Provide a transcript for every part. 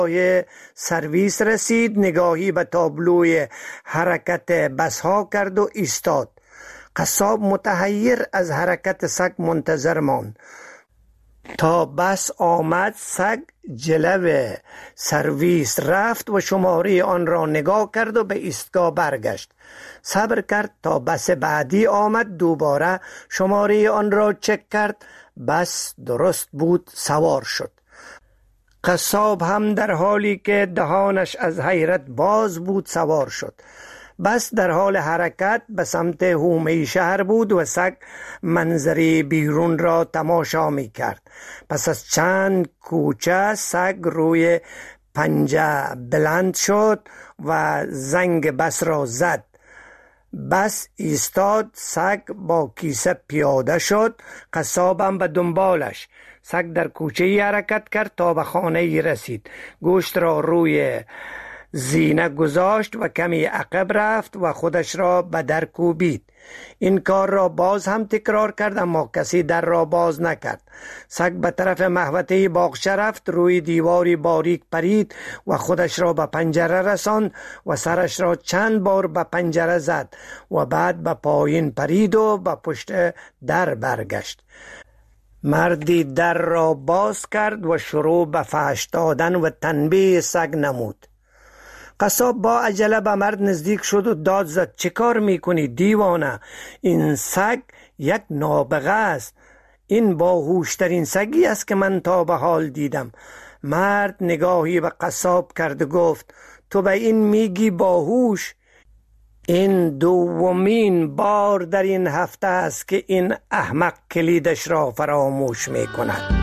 سرویس رسید، نگاهی به تابلوی حرکت بس ها کرد و ایستاد. قصاب متحیر از حرکت سگ منتظر ماند تا بس آمد. سگ جلو سرویس رفت و شماره آن را نگاه کرد و به ایستگاه برگشت. صبر کرد تا بس بعدی آمد، دوباره شماره آن را چک کرد. بس درست بود، سوار شد. قصاب هم در حالی که دهانش از حیرت باز بود سوار شد. بس در حال حرکت به سمت حومه شهر بود و سگ منظری بیرون را تماشا می کرد. پس از چند کوچه سگ روی پنجه بلند شد و زنگ بس را زد. بس ایستاد. سگ با کیسه پیاده شد، قصابم به دنبالش. سگ در کوچه حرکت کرد تا به خانه رسید. گوشت را روی زینه گذاشت و کمی عقب رفت و خودش را به در کوبید. این کار را باز هم تکرار کرد اما کسی در را باز نکرد. سگ به طرف محوطه باغچه رفت، روی دیواری باریک پرید و خودش را به پنجره رساند و سرش را چند بار به پنجره زد و بعد به پایین پرید و به پشت در برگشت. مردی در را باز کرد و شروع به فحش دادن و تنبیه سگ نمود. قصاب با عجله به مرد نزدیک شد و داد زد: چه کار میکنی دیوانه؟ این سگ یک نابغه است. این باهوشترین سگی است که من تا به حال دیدم. مرد نگاهی به قصاب کرد و گفت: تو به این میگی باهوش؟ این دومین بار در این هفته است که این احمق کلیدش را فراموش میکند.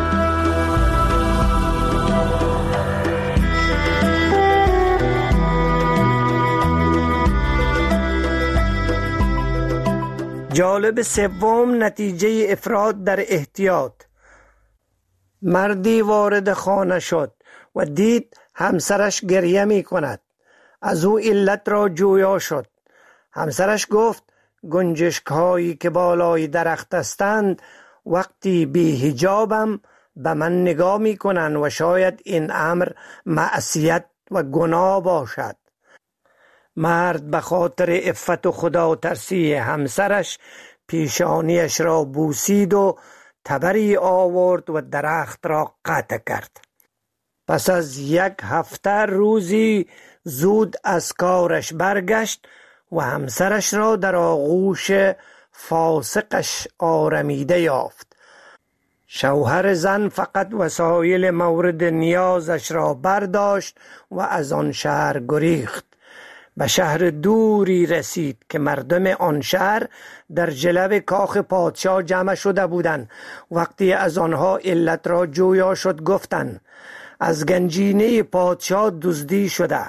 جالب سوم، نتیجه افراط در احتیاط. مردی وارد خانه شد و دید همسرش گریه می کند. از او علت را جویا شد. همسرش گفت: گنجشک هایی که بالای درخت هستند وقتی بی حجابم به من نگاه می کنند و شاید این امر معصیت و گناه باشد. مرد به خاطر عفت و خدا ترسی همسرش پیشانیش را بوسید و تبری آورد و درخت را قطع کرد. پس از یک هفته روزی زود از کارش برگشت و همسرش را در آغوش فاسقش آرمیده یافت. شوهر زن فقط وسایل مورد نیازش را برداشت و از آن شهر گریخت. به شهر دوری رسید که مردم آن شهر در جلو کاخ پادشاه جمع شده بودند. وقتی از آنها علت را جویا شد گفتند: از گنجینه پادشاه دزدی شده.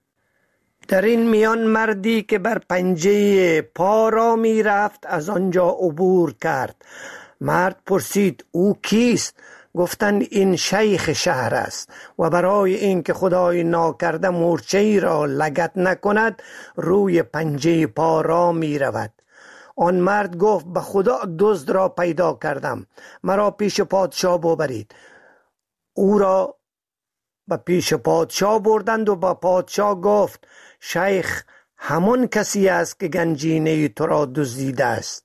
در این میان مردی که بر پنجه پا را می رفت از آنجا عبور کرد. مرد پرسید: او کیست؟ گفتند: این شیخ شهر است و برای اینکه خدای ناکرده مورچه‌ای را لگد نکند روی پنجه پا را می رود. آن مرد گفت: به خدا دزد را پیدا کردم، مرا پیش پادشاه ببرید. او را به پیش پادشاه بردند و با پادشاه گفت: شیخ همون کسی است که گنجینه تو را دزدیده است.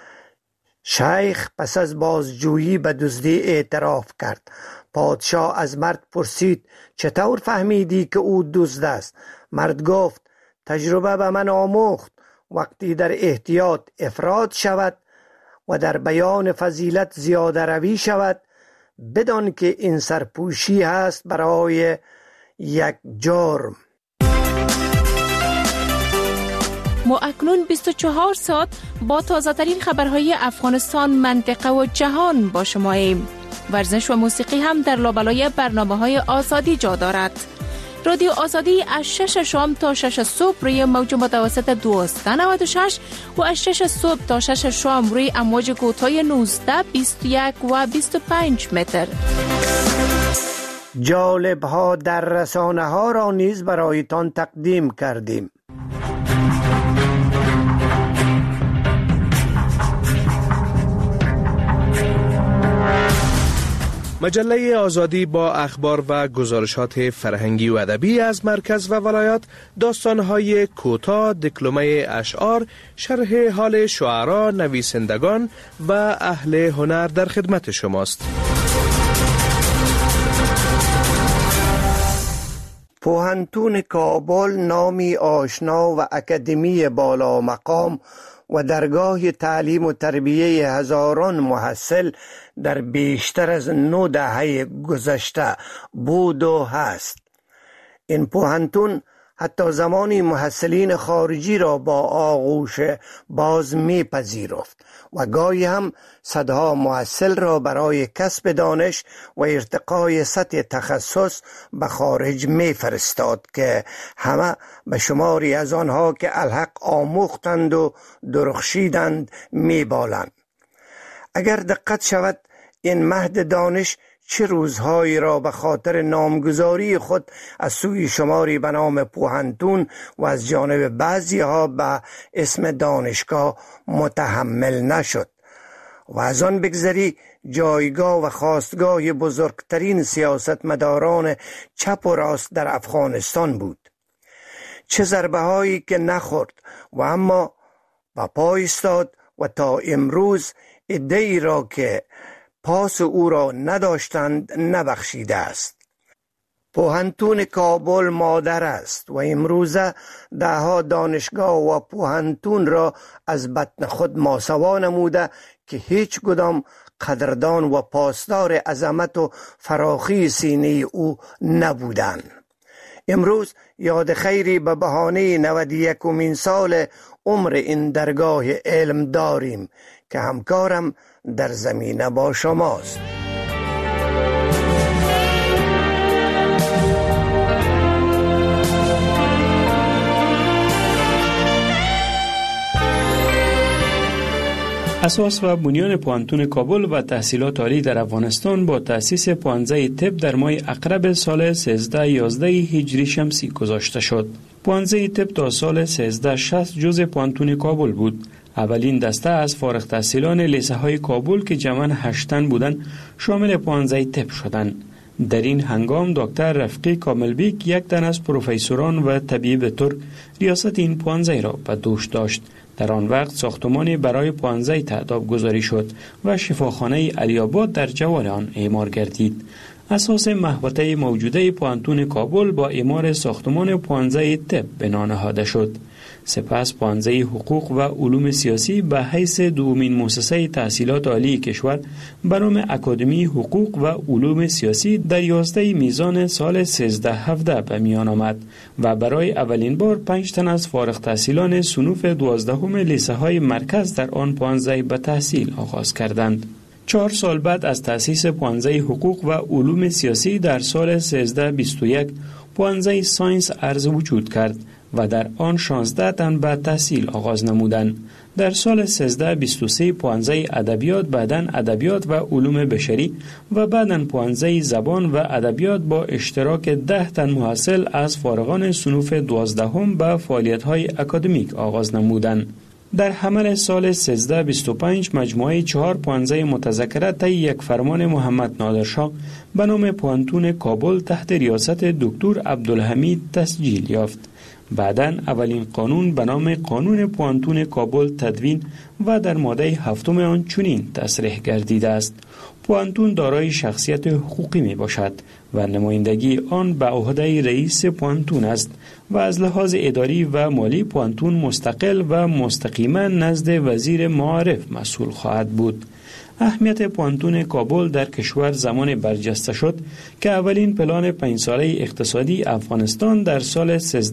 شیخ پس از بازجویی به دزدی اعتراف کرد. پادشاه از مرد پرسید: چطور فهمیدی که او دزد است؟ مرد گفت: تجربه به من آموخت وقتی در احتیاط افراط شود و در بیان فضیلت زیاده روی شود بدان که این سرپوشی هست برای یک جرم. ما اکنون 24 ساعت با تازه ترین خبرهای افغانستان، منطقه و جهان با شما ایم. ورزش و موسیقی هم در لابلای برنامه‌های آزادی جا دارد. رادیو آزادی از 6 شام تا 6 صبح روی موج متوسط 1296 و از 6 صبح تا 6 شام روی امواج کوتاه 19، 21 و 25 متر. جالب ها در رسانه ها را نیز برایتان تقدیم کردیم. مجله آزادی با اخبار و گزارشات فرهنگی و ادبی از مرکز و ولایات، داستان‌های کوتاه، دکلمه اشعار، شرح حال شعرا، نویسندگان و اهل هنر در خدمت شماست. پوهنتون کابل نامی آشنا و اکادمی بالا مقام و درگاه تعلیم و تربیه هزاران محصل در بیشتر از 9 دهه گذشته بود و هست. این پوهنتون حتی زمانی محصلین خارجی را با آغوش باز می‌پذیرفت و گاهی هم صدها محصل را برای کسب دانش و ارتقای سطح تخصص به خارج می‌فرستاد که همه به شماری از آنها که الحق آموختند و درخشیدند می‌بالند. اگر دقت شود این مهد دانش چه روزهایی را به خاطر نامگذاری خود از سوی شماری به نام پوهنتون و از جانب بعضی ها به اسم دانشگاه متحمل نشد و از آن بگذری جایگاه و خاستگاه بزرگترین سیاستمداران چپ و راست در افغانستان بود. چه ضربه هایی که نخورد و اما به پا ایستاد و تا امروز عده‌ای را که پاس او را نداشتند نبخشیده است. پوهنتون کابل مادر است و امروزه دهها دانشگاه و پوهنتون را از بطن خود ماسوا نموده که هیچ کدام قدردان و پاسدار عظمت و فراخی سینه او نبودند. امروز یاد خیری به بهانه 91مین سال عمر این درگاه علم داریم که همکارم در زمینه با شماست. اساس و بنیان پوهنتون کابل و تحصیلات عالی در افغانستان با تأسیس پوهنځی طب در ماه اقرب سال 1311 هجری شمسی گذاشته شد. پوهنځی طب تا سال 1360 جزء پوهنتون کابل بود. اولین دسته از فارغ التحصیلان لیسه های کابل که جمعاً 8 تن بودند شامل پوهنځی طب شدند. در این هنگام دکتر رفیقی کاملبیک یک تن از پروفسوران و طبیب ترک ریاست این پوهنځی را به دوش داشت. در آن وقت ساختمانی برای پوهنځی تعداد گذاری شد و شفاخانه علی‌آباد در جوار آن اعمار گردید. اساس محوطه موجوده پوهنتون کابل با اعمار ساختمان پوهنځی طب بنا نهاده شد. سپس پوهنځی حقوق و علوم سیاسی به حیث دومین مؤسسه تحصیلات عالی کشور به نام اکادمی حقوق و علوم سیاسی در 11 میزان سال 1317 به میان آمد و برای اولین بار 5 تن از فارغ التحصیلان صنوف 12 لیسه های مرکز در آن پوهنځی به تحصیل آغاز کردند. 4 سال بعد از تأسیس پوهنځی حقوق و علوم سیاسی در سال 1321 پوهنځی ساینس عرض وجود کرد و در آن 16 تن به تحصیل آغاز نمودند. در سال 1323 پوهنځی ادبیات، بعداً ادبیات و علوم بشری و بعداً پوهنځی زبان و ادبیات با اشتراک 10 تن محصل از فارغان صنوف 12 به فعالیت‌های اکادمیک آغاز نمودند. در حمل سال 1325 مجموعه 4 پوهنځی متذکره طی یک فرمان محمد نادرشاه به نام پوهنتون کابل تحت ریاست دکتر عبدالحمید تسجیل یافت. بعداً اولین قانون به نام قانون پوهنتون کابل تدوین و در ماده 7 آن چنین تصریح گردیده است: پوهنتون دارای شخصیت حقوقی می باشد و نمایندگی آن به عهده رئیس پوهنتون است و از لحاظ اداری و مالی پوهنتون مستقل و مستقیما نزد وزیر معارف مسئول خواهد بود. اهمیت پوهنتون کابل در کشور زمان برجسته شد که اولین پلان 5 ساله اقتصادی افغانستان در سال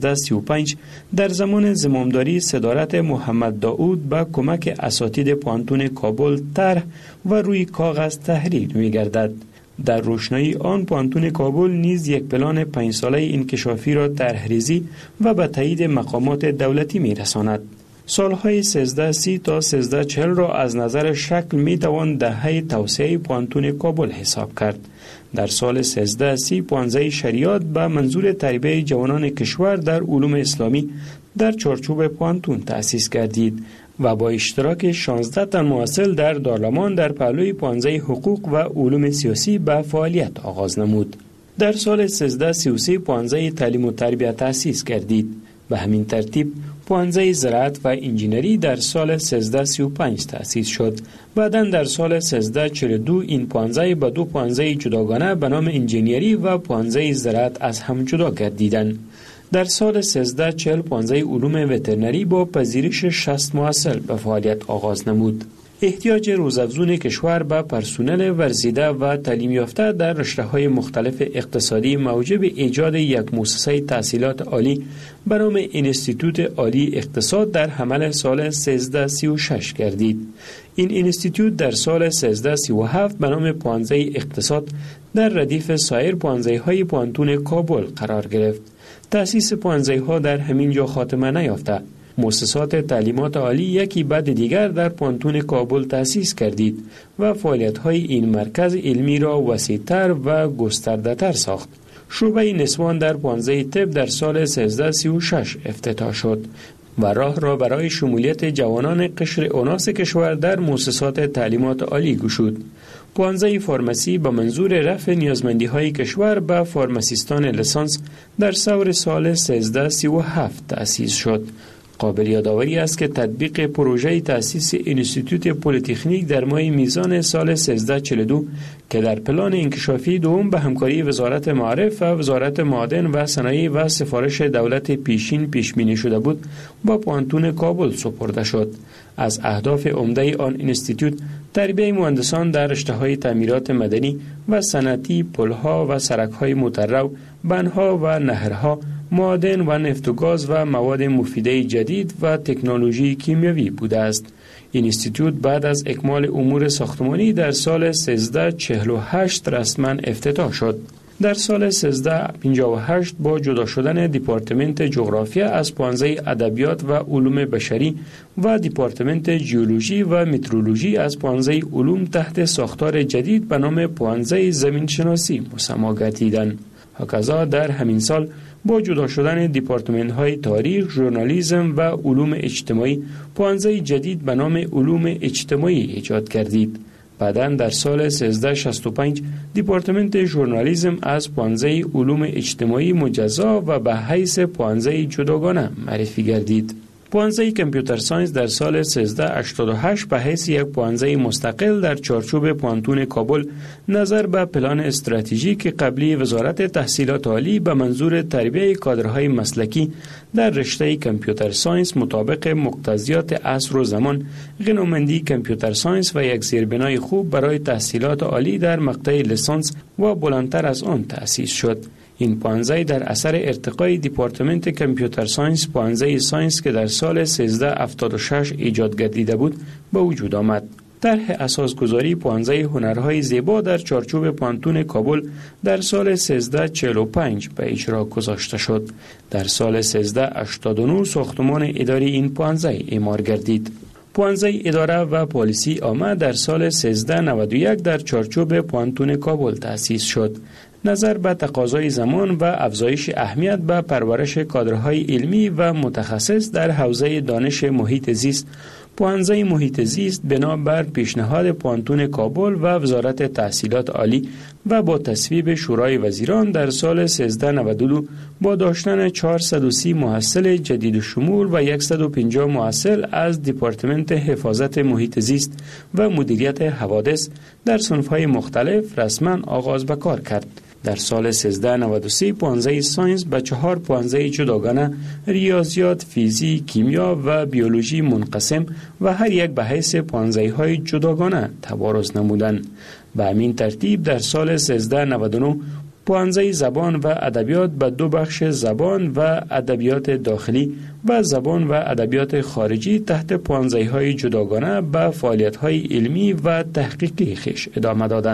1335 در زمان زمامداری صدارت محمد داود با کمک اساتید پوهنتون کابل طرح و روی کاغذ تحریر می‌گردد. در روشنایی آن پوهنتون کابل نیز یک پلان 5 ساله انکشافی را طرح‌ریزی و به تایید مقامات دولتی می‌رساند. سالهای 1330 تا 1340 را از نظر شکل می توان دهه توسعه پوهنتون کابل حساب کرد. در سال 1330 پوهنځی شریعت به منظور تربیت جوانان کشور در علوم اسلامی در چارچوب پوهنتون تأسیس گردید و با اشتراک 16 تن مواصل در دارلمان در پهلوی پانزه حقوق و علوم سیاسی به فعالیت آغاز نمود. در سال 1333 پانزه تعلیم و تربیت تأسیس گردید. به همین ترتیب پانزه زراعت و انجینری در سال 1335 تأسیس شد. بعداً در سال 1342 این پانزه به دو پانزه جداگانه به نام انجینری و پانزه زراعت از هم جدا گردیدند. در سال 1340 پانزه علوم وترنری با پذیرش 60 مواصل به فعالیت آغاز نمود. احتیاج روزافزون کشور به پرسنل ورزیده و تعلیم یافته در رشته‌های مختلف اقتصادی موجب ایجاد یک مؤسسه تحصیلات عالی به نام انستیتوت عالی اقتصاد در حمل سال 1336 گردید. این انستیتوت در سال 1337 به نام پانزه اقتصاد در ردیف سایر پانزه‌های پانتون کابل قرار گرفت. تأسیس پانزه‌ها در همین جا خاتمه نیافته. مؤسسات تعلیمات عالی یکی بعد دیگر در پانتون کابل تأسیس کردید و فعالیت‌های این مرکز علمی را وسیع‌تر و گسترده‌تر ساخت. شعبه نسوان در پانزه طب در سال 1336 افتتاح شد و راه را برای شمولیت جوانان قشر اوناس کشور در مؤسسات تعلیمات عالی گشود. پانزه فارمسی به منظور رفع نیازمندی‌های کشور به فارماسیستان لیسانس در سور سال 1337 تأسیس شد. قابل یادآوری است که تطبیق پروژه تأسیس انستیتوت پلی‌تکنیک در ماه میزان سال 1342 که در پلان انکشافی دوم به همکاری وزارت معارف و وزارت معادن و صنایع و سفارش دولت پیشین پیش بینی شده بود با پانتون کابل سپرده شد. از اهداف عمده آن انستیتوت تربیت مهندسان در رشته‌های تعمیرات مدنی و صنعتی، پل‌ها و سرک‌های مترو، بندها و نهرها، معادن و نفت و گاز و مواد مفیده جدید و تکنولوژی کیمیایی بوده است. این انستیتوت بعد از اکمال امور ساختمانی در سال 1348 رسما افتتاح شد. در سال 1358 با جدا شدن دیپارتمنت جغرافیا از پانزه ادبیات و علوم بشری و دیپارتمنت ژئولوژی و مترولوژی از پانزه علوم تحت ساختار جدید به نام پانزه زمین شناسی مسما گردیدند. هکذا در همین سال با جدا شدن دیپارتمنت های تاریخ، ژورنالیسم و علوم اجتماعی پانزه جدید به نام علوم اجتماعی ایجاد گردید. بعداً در سال 1365 دیپارتمنت ژورنالیسم از پانزه علوم اجتماعی مجزا و به حیث پانزه جداگانه معرفی گردید. پانزه کامپیوتر ساینس در سال 1388 به حیث یک پانزه مستقل در چارچوب پانتون کابل نظر به پلان استراتژیک قبلی وزارت تحصیلات عالی به منظور تربیت کادرهای مسلکی در رشته کامپیوتر ساینس مطابق مقتضیات عصر و زمان، غنامندی کامپیوتر ساینس و یک زیربنای خوب برای تحصیلات عالی در مقطع لیسانس و بلندتر از آن تأسیس شد. این پانزه در اثر ارتقای دیپارتمنت کامپیوتر ساینس پانزه ساینس که در سال 1376 ایجاد گردیده بود به وجود آمد. طرح اساسگذاری پانزه هنرهای زیبا در چارچوب پانتون کابل در سال 1345 به اجرا گذاشته شد. در سال 1389 ساختمان اداری این پانزه اعمار گردید. پانزه اداره و پالیسی عامه در سال 1391 در چارچوب پانتون کابل تأسیس شد. نظر به تقاضای زمان و افزایش اهمیت به پرورش کادرهای علمی و متخصص در حوزه دانش محیط زیست، پانزه محیط زیست بنابر پیشنهاد پانتون کابل و وزارت تحصیلات عالی و با تصویب شورای وزیران در سال 1392 با داشتن 430 محصل جدید شمول و 150 محصل از دیپارتمنت حفاظت محیط زیست و مدیریت حوادث در صنف‌های مختلف رسما آغاز به کار کرد. در سال 1393 پانزه ساینس به 4 پانزه جداگانه ریاضیات، فیزیک، کیمیا و بیولوژی منقسم و هر یک به حیث پانزه های جداگانه تبارز نمودند. به همین ترتیب در سال 1399 پانزه زبان و ادبیات به 2 بخش زبان و ادبیات داخلی و زبان و ادبیات خارجی تحت پانزه های جداگانه به فعالیت های علمی و تحقیقی خویش ادامه دادند.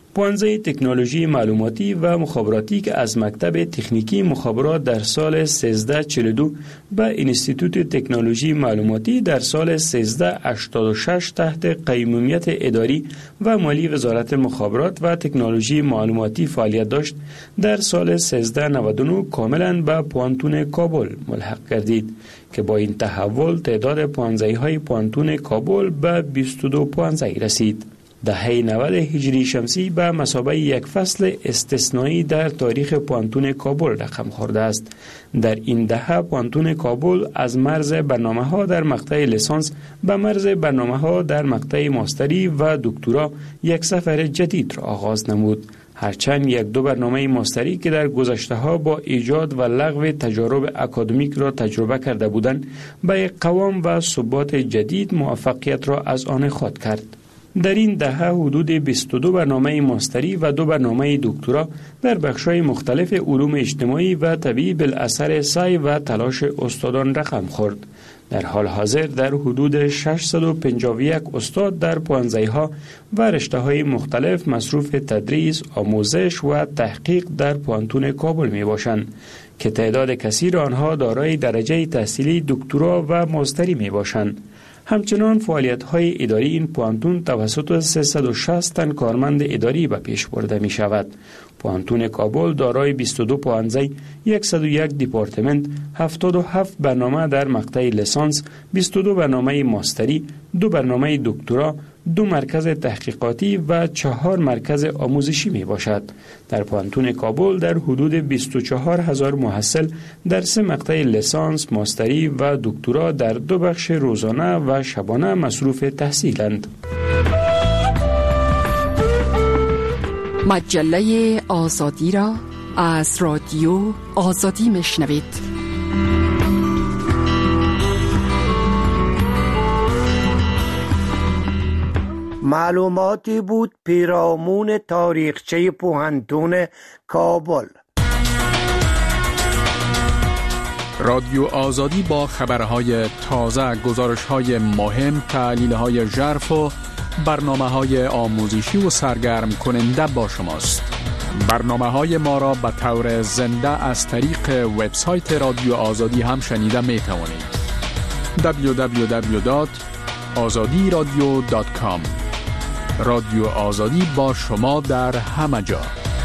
پوانزه تکنولوژی معلوماتی و مخابراتی که از مکتب تکنیکی مخابرات در سال 1342 به انستیتوت تکنولوژی معلوماتی در سال 1386 تحت قیمومیت اداری و مالی وزارت مخابرات و تکنولوژی معلوماتی فعالیت داشت، در سال 1399 کاملا به پوانتون کابل ملحق گردید که با این تحول تعداد پوانزه‌های پوانتون کابل به 22 پوانزه رسید. دهه 90 هجری شمسی به مثابه یک فصل استثنایی در تاریخ پوانتون کابل رقم خورده است. در این دهه پوانتون کابل از مرز برنامه‌ها در مقطع لیسانس به مرز برنامه‌ها در مقطع ماستری و دکترا یک سفر جدید را آغاز نمود. هرچند یک دو برنامه ماستری که در گذشته‌ها با ایجاد و لغو تجارب اکادمیک را تجربه کرده بودند، به یک قوام و ثبات جدید موفقیت را از آن خود کرد. در این دهه حدود 22 برنامه ماستری و 2 برنامه دکترا در بخش‌های مختلف علوم اجتماعی و طبیعی بالاثر سعی و تلاش استادان رقم خورد. در حال حاضر در حدود 651 استاد در پوانزه‌ها و رشته‌های مختلف مصروف تدریس، آموزش و تحقیق در پوانتون کابل میباشند که تعداد کثیر آنها دارای درجه تحصیلی دکترا و ماستری میباشند. همچنان فعالیت‌های اداری این پوانتون توسط 360 تن کارمند اداری به پیش برده می شود. پوانتون کابل دارای 22 پوانزه، 101 دیپارتمنت، 77 برنامه در مقطع لیسانس، 22 برنامه ماستری، 2 برنامه دکترا، 2 مرکز تحقیقاتی و 4 مرکز آموزشی می باشد. در پوانتون کابل در حدود 24,000 محصل در 3 مقطع لیسانس، ماستری و دکترا در 2 بخش روزانه و شبانه مصروف تحصیلند. مجله آزادی را از رادیو آزادی میشنوید. معلوماتی بود پیرامون تاریخچه پوهنتون کابل. رادیو آزادی با خبرهای تازه، گزارش‌های مهم، تحلیل‌های ژرف و برنامه‌های آموزشی و سرگرم کننده با شماست. برنامه‌های ما را به طور زنده از طریق وبسایت رادیو آزادی هم شنیده می‌توانید. www.azadiradio.com. رادیو آزادی با شما در همه جا.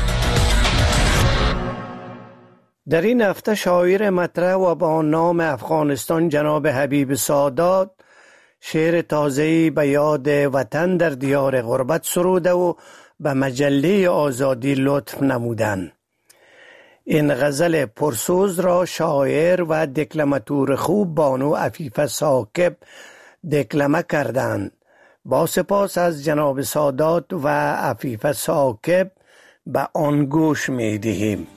در این هفته شاعر مطرح و با نام افغانستان جناب حبیب سادات شعر تازه‌ای به یاد وطن در دیار غربت سروده و به مجله آزادی لطف نمودند. این غزل پرسوز را شاعر و دکلماتور خوب بانو عفیفه ثاقب دکلمه کردند. با سپاس از جناب سادات و عفیفه ثاقب به آن گوش می دهیم.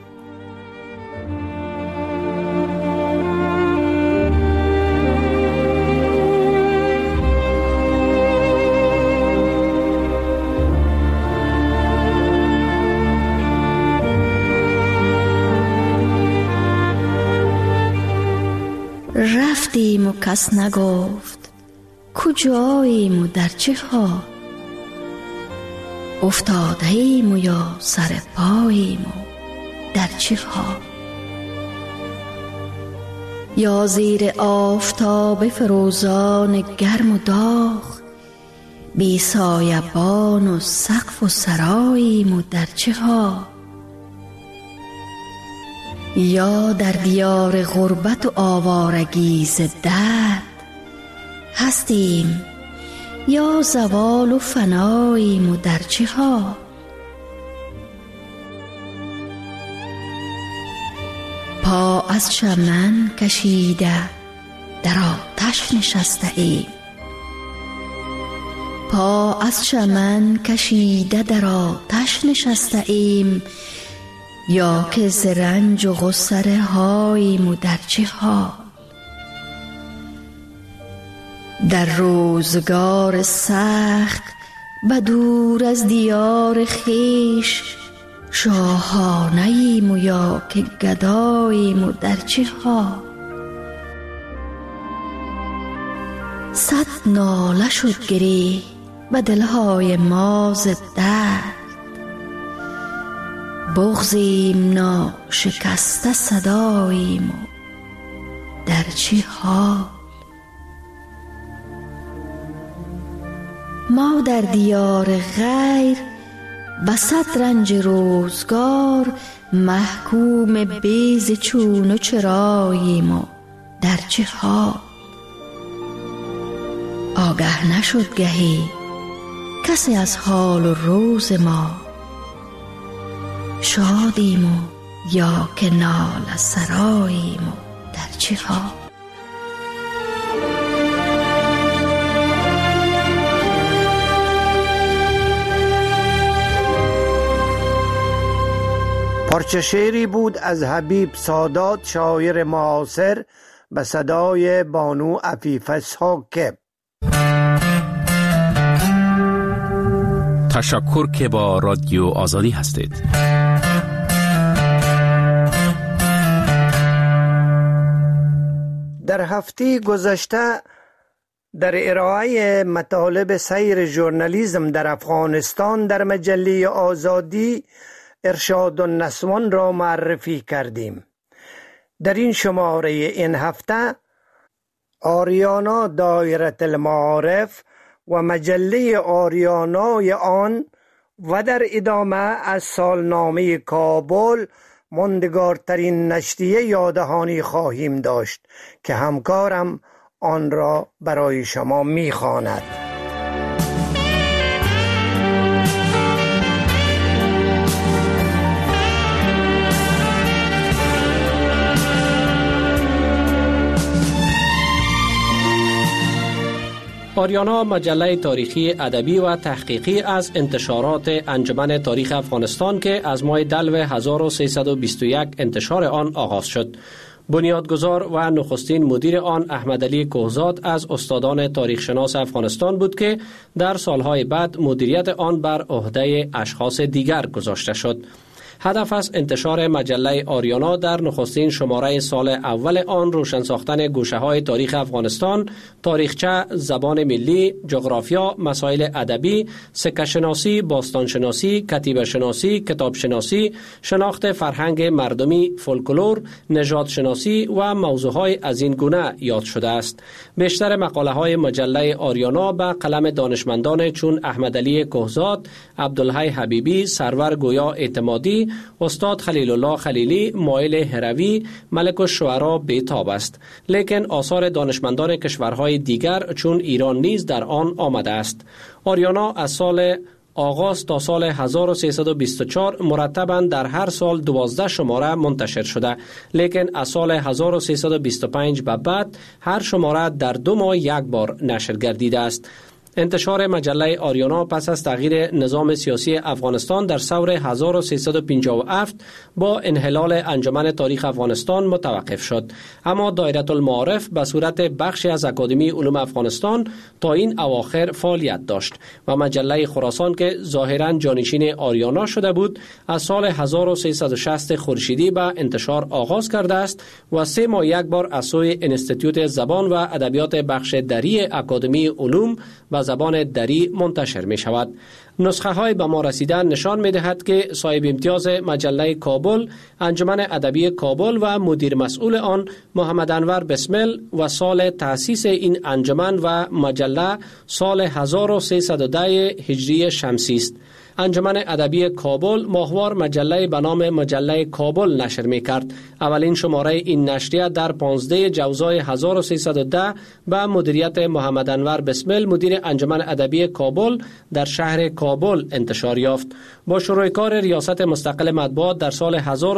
رفتیم و کس نگفت کجاییم و در چه ها، افتاده‌ایم و یا سر پاییم و در چه ها، یا زیر آفتاب فروزان گرم و داغ، بی سایبان و سقف و سراییم و در چه ها، یا در دیار غربت و آوارگی ز درد هستیم، یا زوال و فناییم و در چه ها، پا از چمن کشیده در آتش نشسته ایم، پا از چمن کشیده در آتش نشسته ایم، یا که ز رنج و غصه هاییم و در چه ها، در روزگار سخت و دور از دیار خویش، شاهانه ایم و یا که گداییم و در چه ها، صد ناله شد گری به دلهای ما ز درد، بغضیم ناشکسته صداییم و در چه حال. ما در دیار غیر بسط رنج روزگار محکوم بیز چون و چراییم و در چه حال. آگه نشد گهی کسی از حال و روز ما، شادیم و یا که ناله سراییم و در چه حال. پارچه شعری بود از حبیب سادات شاعر معاصر به صدای بانو عفیفه ساکب. تشکر که با رادیو آزادی هستید. در هفته گذشته در ارائه مطالب سیر ژورنالیسم در افغانستان در مجله آزادی ارشاد النسوان را معرفی کردیم. در این شماره این هفته آریانا دایره المعارف و مجله آریانای آن و در ادامه از سالنامه کابل ماندگارترین نشریه یادهانی خواهیم داشت که همکارم آن را برای شما می‌خواند. آریانا مجله تاریخی ادبی و تحقیقی از انتشارات انجمن تاریخ افغانستان که از ماه دلو 1321 انتشار آن آغاز شد. بنیادگذار و نخستین مدیر آن احمدعلی کوهزاد از استادان تاریخ شناس افغانستان بود که در سالهای بعد مدیریت آن بر عهده اشخاص دیگر گذاشته شد. هدف از انتشار مجله آریانا در نخستین شماره سال اول آن روشن ساختن گوشه‌های تاریخ افغانستان، تاریخچه، زبان ملی، جغرافیا، مسائل ادبی، سکه شناسی، باستان شناسی، کتیبه شناسی، کتاب شناسی، شناخت فرهنگ مردمی، فولکلور، نژاد شناسی و موضوعهای از این گونه یاد شده است. بیشتر مقاله های مجله آریانا به قلم دانشمندان چون احمدعلی کوهزاد، عبدالحی حبیبی، سرور گویا اعتمادی، استاد خلیل الله خلیلی، مایل هروی، ملک الشعرا بیتاب است. لیکن آثار دانشمندان کشورهای دیگر چون ایران نیز در آن آمده است. آریانا از سال آغاز تا سال 1324 مرتباً در هر سال 12 شماره منتشر شده، لیکن از سال 1325 به بعد هر شماره در 2 ماه یک بار نشر گردیده است. انتشار مجله آریانا پس از تغییر نظام سیاسی افغانستان در ثور 1357 با انحلال انجمن تاریخ افغانستان متوقف شد، اما دایره المعارف به صورت بخشی از اکادمی علوم افغانستان تا این اواخر فعالیت داشت و مجله خراسان که ظاهراً جانشین آریانا شده بود از سال 1360 خورشیدی به انتشار آغاز کرده است و 3 ماه یک بار از سوی انستیتوت زبان و ادبیات بخش دری اکادمی علوم و زبان دری منتشر می شود. نسخه های به ما رسیدن نشان می دهد که صاحب امتیاز مجله کابل، انجمن ادبی کابل و مدیر مسئول آن محمد انور بسمل و سال تأسیس این انجمن و مجله سال 1310 هجری شمسی است. انجمن ادبی کابل ماهوار مجله به نام مجله کابل نشر می کرد. اولین شماره این نشریه در 15 جوزای 1310 به مدیریت محمد انور بسمل مدیر انجمن ادبی کابل در شهر کابل انتشار یافت. با شروع کار ریاست مستقل مطبوعات در سال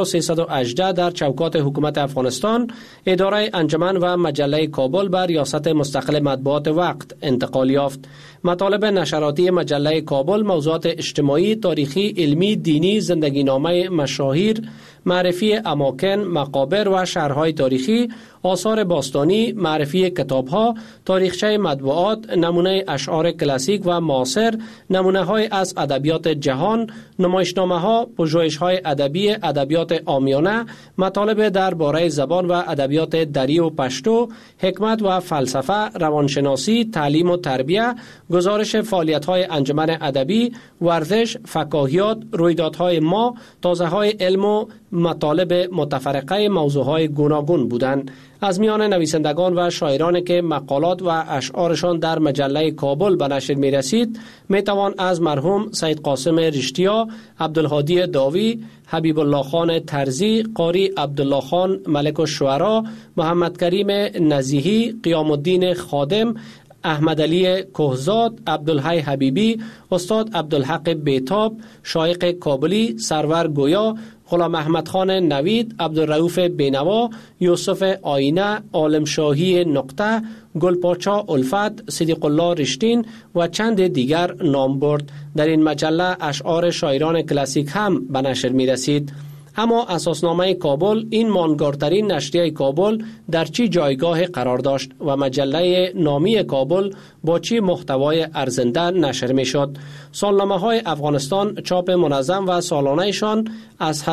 1318 در چوکات حکومت افغانستان، اداره انجمن و مجله کابل به ریاست مستقل مطبوعات وقت انتقال یافت. مطالب نشراتی مجله کابل موضوعات اجتماعی، تاریخی، علمی، دینی، زندگی نامه مشاهیر، معرفی اماکن، مقابر و شهرهای تاریخی، آثار باستانی، معرفی کتاب‌ها، تاریخچه مطبوعات، نمونه اشعار کلاسیک و معاصر، نمونه‌های از ادبیات جهان، نمایشنامه‌ها، پژوهش‌های ادبی، ادبیات عامیانه، مطالب درباره زبان و ادبیات دری و پشتو، حکمت و فلسفه، روانشناسی، تعلیم و تربیت، گزارش فعالیت‌های انجمن ادبی، ورزش، فکاهیات، رویدادهای ما، تازه‌های علم و مطالب متفرقه موضوعهای گوناگون بودند. از میان نویسندگان و شاعرانی که مقالات و اشعارشان در مجله کابل به نشر می رسید می توان از مرحوم سید قاسم رشتیا، عبدالهادی داوی، حبیب الله خان ترزی، قاری عبدالله خان ملک الشعرا، محمد کریم نزیهی، قیام الدین خادم، احمد علی کهزاد، عبدالحی حبیبی، استاد عبدالحق بیتاب، شایق کابلی، سرور گویا، غلام احمد خان نوید، عبدالرؤوف بینوا، یوسف آینه، عالم شاهی نقطه، گلپاچا الفت، صدیق الله رشتین و چند دیگر نام برد. در این مجله اشعار شاعران کلاسیک هم به نشر می رسید. اما اساسنامه کابل، این ماندگارترین نشریه کابل، در چی جایگاه قرار داشت و مجله نامی کابل با چی محتوای ارزنده نشر می شد؟ سالنامه های افغانستان چاپ منظم و سالانهشان از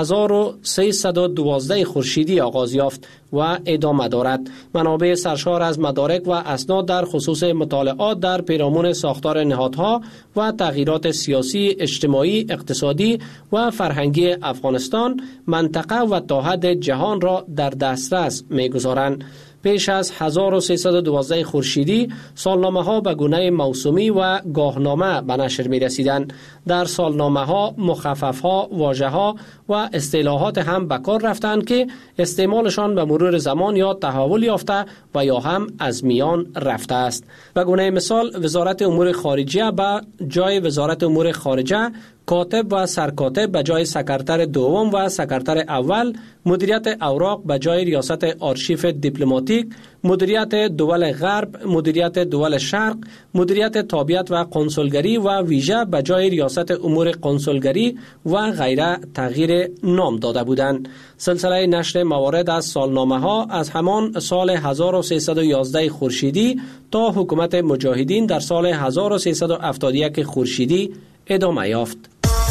1312 خورشیدی آغاز یافت و ادامه دارد. منابع سرشار از مدارک و اسناد در خصوص مطالعات در پیرامون ساختار نهادها و تغییرات سیاسی، اجتماعی، اقتصادی و فرهنگی افغانستان، منطقه و تا حد جهان را در دسترس می‌گذارند. پیش از 1312 خورشیدی سالنامه ها به گونه موسومی و گاهنامه به نشر می رسیدند. در سالنامه ها مخفف ها، واژه ها و اصطلاحات هم به کار رفتند که استعمالشان به مرور زمان یا تحول یافته و یا هم از میان رفته است. به گونه مثال وزارت امور خارجه به جای وزارت امور خارجه، کاتب و سرکاتب به جای سکرتر دوم و سکرتر اول، مدیریت اوراق به جای ریاست آرشیف دیپلماتیک، مدیریت دول غرب، مدیریت دول شرق، مدیریت تابعیت و کنسولگری و ویژه به جای ریاست امور کنسولگری و غیره تغییر نام داده بودند. سلسله نشر موارد از سالنامه ها از همان سال 1311 خورشیدی تا حکومت مجاهدین در سال 1371 خورشیدی ادامه یافت.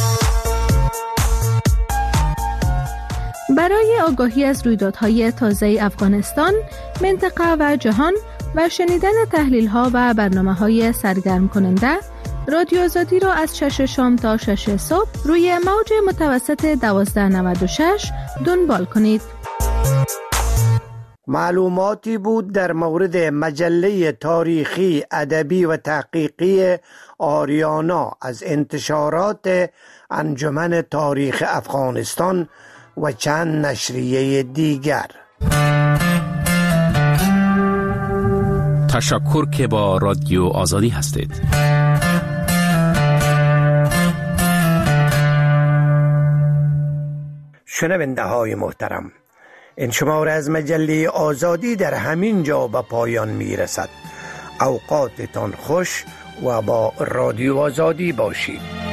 برای آگاهی از رویدادهای تازه افغانستان، منطقه و جهان و شنیدن تحلیل‌ها و برنامه‌های سرگرم کننده، رادیو آزادی را از 6 شام تا 6 صبح روی موج متوسط 1296 دنبال کنید. معلوماتی بود در مورد مجله تاریخی، ادبی و تحقیقی آریانا از انتشارات انجمن تاریخ افغانستان و چند نشریه دیگر. تشکر که با رادیو آزادی هستید. شنونده های محترم، این شماره از مجله آزادی در همین جا به پایان می رسد. اوقاتتان خوش و با رادیو آزادی باشید.